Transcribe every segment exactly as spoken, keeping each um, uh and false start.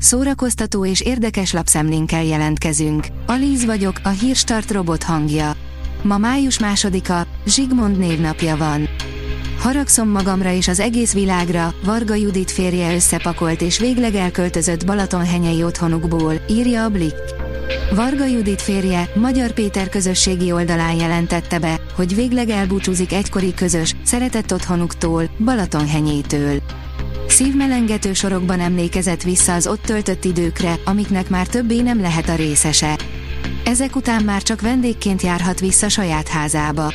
Szórakoztató és érdekes lapszemlénkkel jelentkezünk. Alíz vagyok, a Hírstart robot hangja. Ma május másodika, Zsigmond névnapja van. Haragszom magamra és az egész világra, Varga Judit férje összepakolt és végleg elköltözött balatonhenyei otthonukból, írja a Blick. Varga Judit férje, Magyar Péter közösségi oldalán jelentette be, hogy végleg elbúcsúzik egykori közös, szeretett otthonuktól, Balatonhenyétől. Szívmelengető sorokban emlékezett vissza az ott töltött időkre, amiknek már többé nem lehet a részese. Ezek után már csak vendégként járhat vissza saját házába.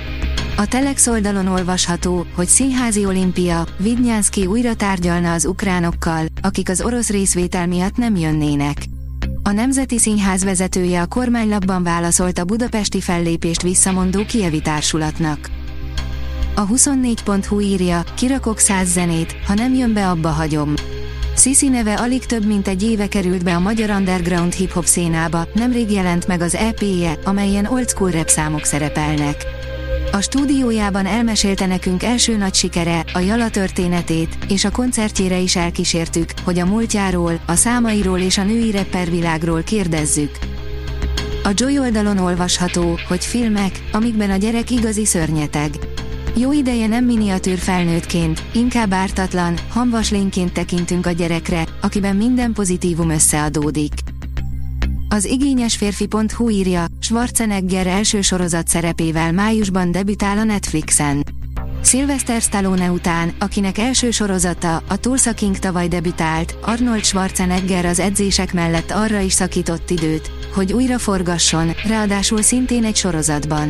A Telex oldalon olvasható, hogy színházi olimpia, Vidnyánszky újra tárgyalna az ukránokkal, akik az orosz részvétel miatt nem jönnének. A Nemzeti Színház vezetője a kormánylapban válaszolt a budapesti fellépést visszamondó kijevi társulatnak. A huszonnégy pont hu írja, kirakok száz zenét, ha nem jön be, abba hagyom. Sisi neve alig több mint egy éve került be a magyar underground hip-hop szénába, nemrég jelent meg az é pé-je, amelyen old school rap számok szerepelnek. A stúdiójában elmesélte nekünk első nagy sikere, a Jala történetét, és a koncertjére is elkísértük, hogy a múltjáról, a számairól és a női rapper világról kérdezzük. A Joy oldalon olvasható, hogy filmek, amikben a gyerek igazi szörnyeteg. Jó ideje nem miniatűr felnőttként, inkább ártatlan, hamvas lényként tekintünk a gyerekre, akiben minden pozitívum összeadódik. Az igényes férfi pont hu írja, Schwarzenegger első sorozat szerepével májusban debütál a Netflixen. Sylvester Stallone után, akinek első sorozata, a Tulsa King tavaly debütált, Arnold Schwarzenegger az edzések mellett arra is szakított időt, hogy újra forgasson, ráadásul szintén egy sorozatban.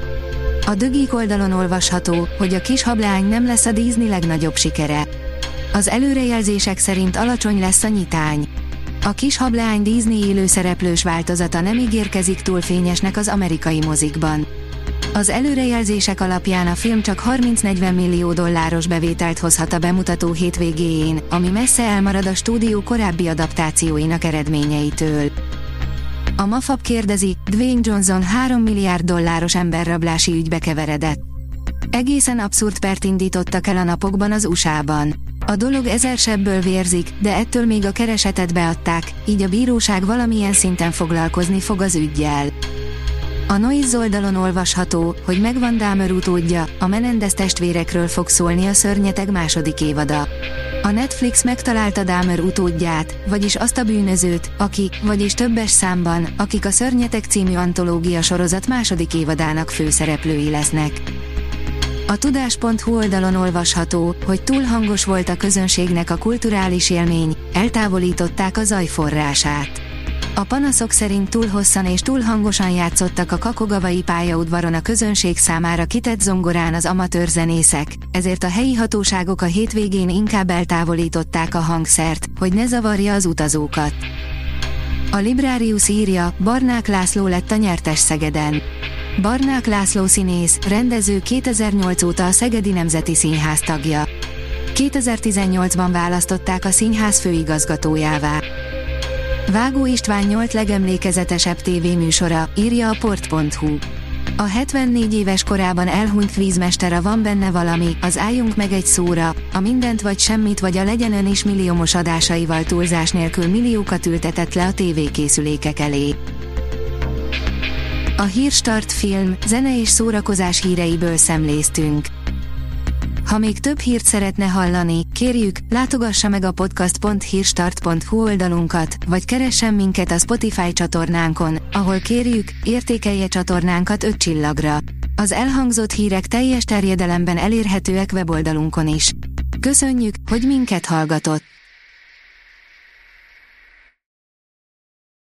A The Geek oldalon olvasható, hogy a Kis hableány nem lesz a Disney legnagyobb sikere. Az előrejelzések szerint alacsony lesz a nyitány. A Kis hableány Disney élőszereplős változata nem ígérkezik túl fényesnek az amerikai mozikban. Az előrejelzések alapján a film csak harminc-negyven millió dolláros bevételt hozhat a bemutató hétvégéjén, ami messze elmarad a stúdió korábbi adaptációinak eredményeitől. A Mafab kérdezi, Dwayne Johnson három milliárd dolláros emberrablási ügybe keveredett. Egészen abszurd pert indítottak el a napokban az u es á-ban. A dolog ezer sebből vérzik, de ettől még a keresetet beadták, így a bíróság valamilyen szinten foglalkozni fog az üggyel. A Noise oldalon olvasható, hogy megvan Dahmer utódja, a Menendez testvérekről fog szólni a Szörnyeteg második évada. A Netflix megtalálta Dahmer utódját, vagyis azt a bűnözőt, aki, vagyis többes számban, akik a Szörnyeteg című antológia sorozat második évadának főszereplői lesznek. A tudás pont hu oldalon olvasható, hogy túl hangos volt a közönségnek a kulturális élmény, eltávolították a zaj forrását. A panaszok szerint túl hosszan és túl hangosan játszottak a Kakogavai pályaudvaron a közönség számára kitett zongorán az amatőr zenészek, ezért a helyi hatóságok a hétvégén inkább eltávolították a hangszert, hogy ne zavarja az utazókat. A Librarius írja, Barnák László lett a nyertes Szegeden. Barnák László színész, rendező kétezer-nyolc óta a Szegedi Nemzeti Színház tagja. kétezer-tizennyolcban választották a színház főigazgatójává. Vágó István nyolc legemlékezetesebb tévéműsora, írja a port pont hu. A hetvennégy éves korában elhunyt kvízmester a Van benne valami, az Álljunk meg egy szóra, a Mindent vagy semmit vagy a Legyen ön is milliómos adásaival túlzás nélkül milliókat ültetett le a tévékészülékek elé. A Hírstart film, zene és szórakozás híreiből szemléztünk. Ha még több hírt szeretne hallani, kérjük, látogassa meg a podcast pont hírstart pont hu oldalunkat, vagy keressen minket a Spotify csatornánkon, ahol kérjük, értékelje csatornánkat öt csillagra. Az elhangzott hírek teljes terjedelemben elérhetőek weboldalunkon is. Köszönjük, hogy minket hallgatott!